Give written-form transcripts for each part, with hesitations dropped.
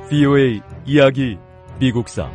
VOA 이야기 미국사.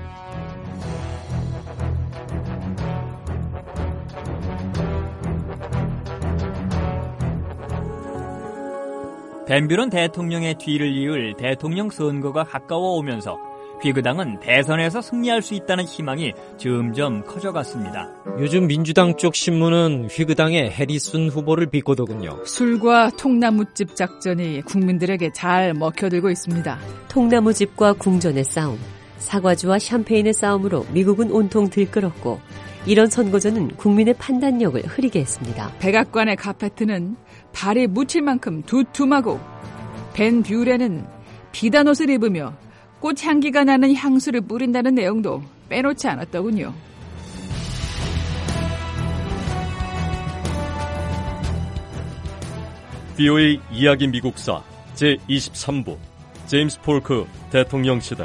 벤 뷰런 대통령의 뒤를 이을 대통령 선거가 가까워 오면서 휘그당은 대선에서 승리할 수 있다는 희망이 점점 커져갔습니다. 요즘 민주당 쪽 신문은 휘그당의 해리슨 후보를 비꼬더군요. 술과 통나무집 작전이 국민들에게 잘 먹혀들고 있습니다. 통나무집과 궁전의 싸움, 사과주와 샴페인의 싸움으로 미국은 온통 들끓었고 이런 선거전은 국민의 판단력을 흐리게 했습니다. 백악관의 카페트는 발이 묻힐 만큼 두툼하고 벤 뷰렌은 비단옷을 입으며 꽃향기가 나는 향수를 뿌린다는 내용도 빼놓지 않았더군요. VOA 이야기 미국사 제23부 제임스 폴크 대통령 시대.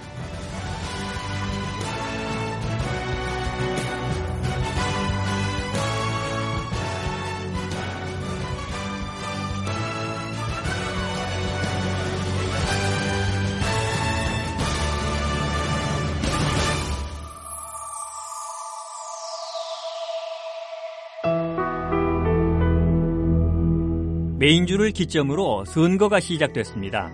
메인주를 기점으로 선거가 시작됐습니다.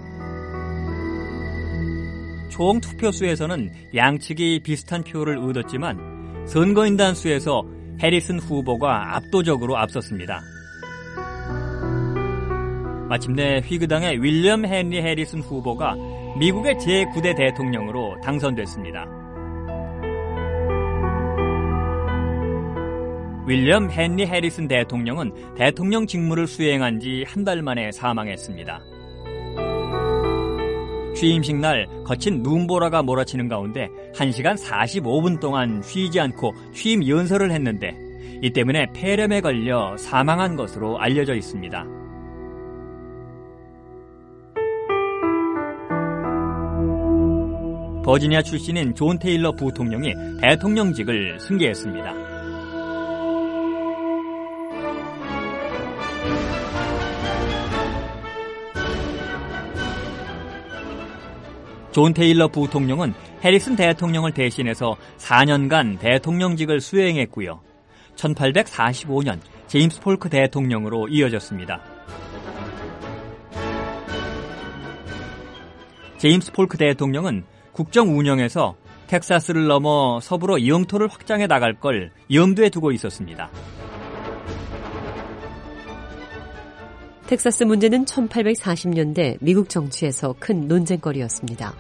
총 투표수에서는 양측이 비슷한 표를 얻었지만 선거인단 수에서 해리슨 후보가 압도적으로 앞섰습니다. 마침내 휘그당의 윌리엄 헨리 해리슨 후보가 미국의 제9대 대통령으로 당선됐습니다. 윌리엄 헨리 해리슨 대통령은 대통령 직무를 수행한 지 한 달 만에 사망했습니다. 취임식 날 거친 눈보라가 몰아치는 가운데 1시간 45분 동안 쉬지 않고 취임 연설을 했는데 이 때문에 폐렴에 걸려 사망한 것으로 알려져 있습니다. 버지니아 출신인 존 테일러 부통령이 대통령직을 승계했습니다. 존 테일러 부통령은 해리슨 대통령을 대신해서 4년간 대통령직을 수행했고요. 1845년 제임스 폴크 대통령으로 이어졌습니다. 제임스 폴크 대통령은 국정 운영에서 텍사스를 넘어 서부로 영토를 확장해 나갈 걸 염두에 두고 있었습니다. 텍사스 문제는 1840년대 미국 정치에서 큰 논쟁거리였습니다.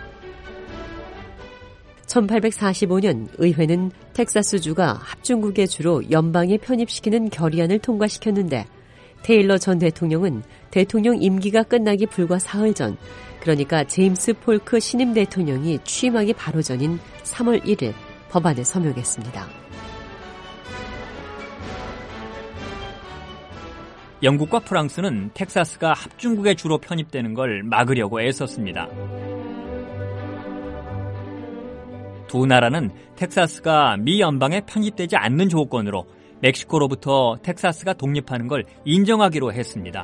1845년 의회는 텍사스주가 합중국의 주로 연방에 편입시키는 결의안을 통과시켰는데 테일러 전 대통령은 대통령 임기가 끝나기 불과 사흘 전, 그러니까 제임스 폴크 신임 대통령이 취임하기 바로 전인 3월 1일 법안에 서명했습니다. 영국과 프랑스는 텍사스가 합중국의 주로 편입되는 걸 막으려고 애썼습니다. 두 나라는 텍사스가 미 연방에 편입되지 않는 조건으로 멕시코로부터 텍사스가 독립하는 걸 인정하기로 했습니다.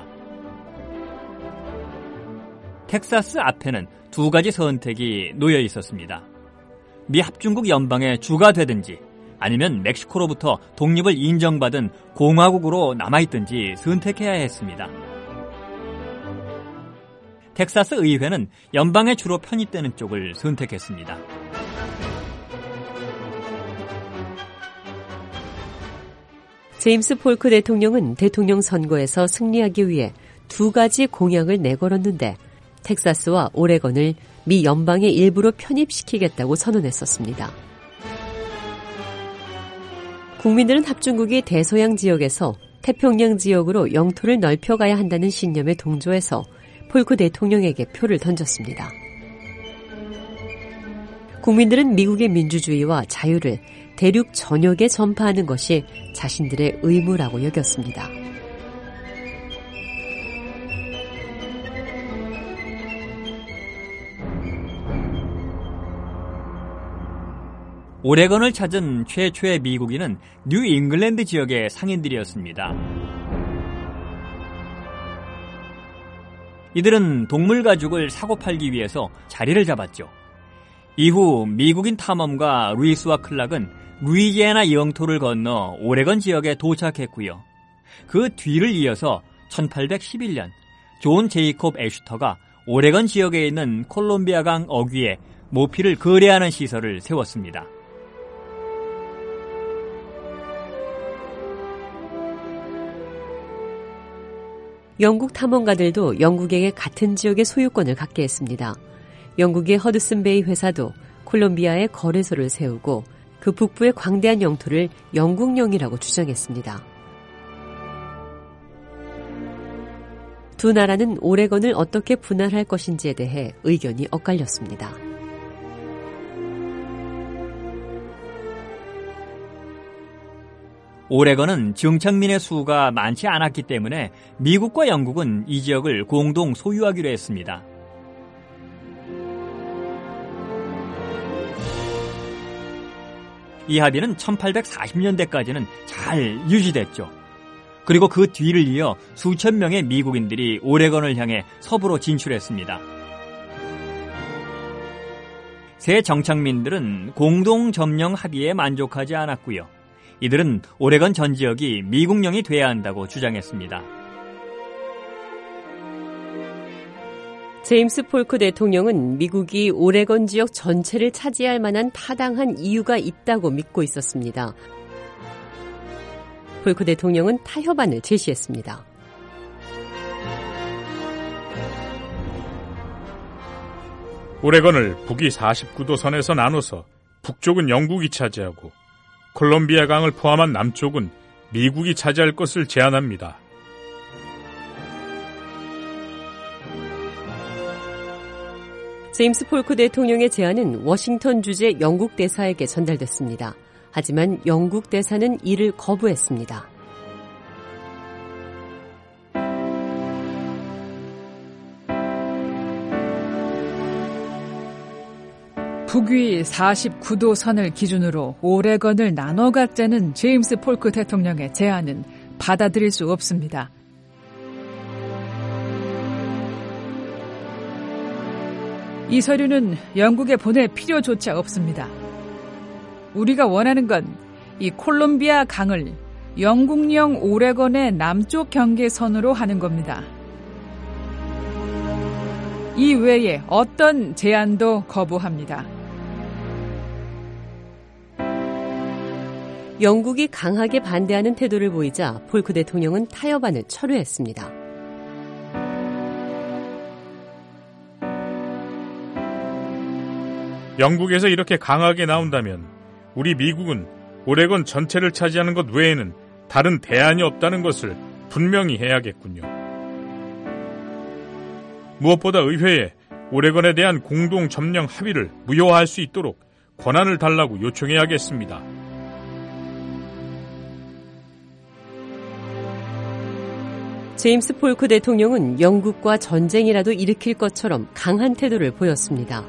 텍사스 앞에는 두 가지 선택이 놓여 있었습니다. 미 합중국 연방의 주가 되든지 아니면 멕시코로부터 독립을 인정받은 공화국으로 남아있든지 선택해야 했습니다. 텍사스 의회는 연방에 주로 편입되는 쪽을 선택했습니다. 제임스 폴크 대통령은 대통령 선거에서 승리하기 위해 두 가지 공약을 내걸었는데 텍사스와 오레건을 미 연방의 일부로 편입시키겠다고 선언했었습니다. 국민들은 합중국이 대서양 지역에서 태평양 지역으로 영토를 넓혀가야 한다는 신념에 동조해서 폴크 대통령에게 표를 던졌습니다. 국민들은 미국의 민주주의와 자유를 대륙 전역에 전파하는 것이 자신들의 의무라고 여겼습니다. 오레건을 찾은 최초의 미국인은 뉴 잉글랜드 지역의 상인들이었습니다. 이들은 동물 가죽을 사고 팔기 위해서 자리를 잡았죠. 이후 미국인 탐험가 루이스와 클락은 루이지애나 영토를 건너 오레건 지역에 도착했고요. 그 뒤를 이어서 1811년 존 제이콥 애슈터가 오레건 지역에 있는 콜롬비아강 어귀에 모피를 거래하는 시설을 세웠습니다. 영국 탐험가들도 영국에게 같은 지역의 소유권을 갖게 했습니다. 영국의 허드슨베이 회사도 콜롬비아에 거래소를 세우고 그 북부의 광대한 영토를 영국령이라고 주장했습니다. 두 나라는 오레건을 어떻게 분할할 것인지에 대해 의견이 엇갈렸습니다. 오레건은 정착민의 수가 많지 않았기 때문에 미국과 영국은 이 지역을 공동 소유하기로 했습니다. 이 합의는 1840년대까지는 잘 유지됐죠. 그리고 그 뒤를 이어 수천 명의 미국인들이 오레건을 향해 서부로 진출했습니다. 새 정착민들은 공동 점령 합의에 만족하지 않았고요. 이들은 오레건 전 지역이 미국령이 돼야 한다고 주장했습니다. 제임스 폴크 대통령은 미국이 오레건 지역 전체를 차지할 만한 타당한 이유가 있다고 믿고 있었습니다. 폴크 대통령은 타협안을 제시했습니다. 오레건을 북위 49도 선에서 나눠서 북쪽은 영국이 차지하고 콜롬비아 강을 포함한 남쪽은 미국이 차지할 것을 제안합니다. 제임스 폴크 대통령의 제안은 워싱턴 주재 영국 대사에게 전달됐습니다. 하지만 영국 대사는 이를 거부했습니다. 북위 49도 선을 기준으로 오레건을 나눠 갖자는 제임스 폴크 대통령의 제안은 받아들일 수 없습니다. 이 서류는 영국에 보낼 필요조차 없습니다. 우리가 원하는 건 이 콜롬비아 강을 영국령 오레건의 남쪽 경계선으로 하는 겁니다. 이 외에 어떤 제안도 거부합니다. 영국이 강하게 반대하는 태도를 보이자 폴크 대통령은 타협안을 철회했습니다. 영국에서 이렇게 강하게 나온다면 우리 미국은 오레건 전체를 차지하는 것 외에는 다른 대안이 없다는 것을 분명히 해야겠군요. 무엇보다 의회에 오레건에 대한 공동 점령 합의를 무효화할 수 있도록 권한을 달라고 요청해야겠습니다. 제임스 폴크 대통령은 영국과 전쟁이라도 일으킬 것처럼 강한 태도를 보였습니다.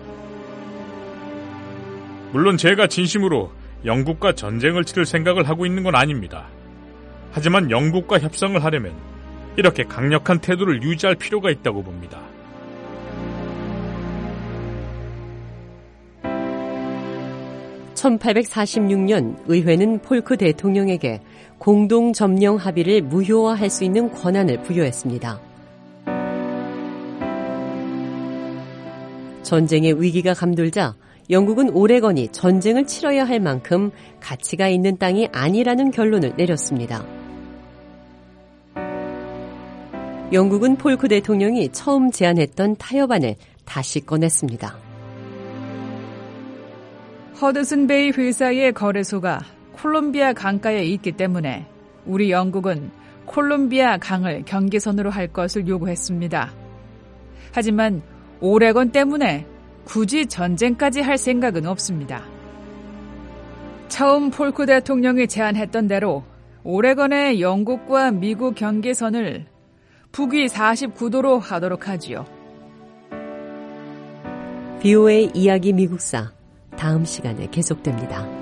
물론 제가 진심으로 영국과 전쟁을 치를 생각을 하고 있는 건 아닙니다. 하지만 영국과 협상을 하려면 이렇게 강력한 태도를 유지할 필요가 있다고 봅니다. (1846년) 의회는 폴크 대통령에게 공동 점령 합의를 무효화할 수 있는 권한을 부여했습니다. 전쟁의 위기가 감돌자 영국은 오레건이 전쟁을 치러야 할 만큼 가치가 있는 땅이 아니라는 결론을 내렸습니다. 영국은 폴크 대통령이 처음 제안했던 타협안을 다시 꺼냈습니다. 허드슨베이 회사의 거래소가 콜롬비아 강가에 있기 때문에 우리 영국은 콜롬비아 강을 경계선으로 할 것을 요구했습니다. 하지만 오레건 때문에 굳이 전쟁까지 할 생각은 없습니다. 처음 폴크 대통령이 제안했던 대로 오레건의 영국과 미국 경계선을 북위 49도로 하도록 하지요. VOA 이야기 미국사 다음 시간에 계속됩니다.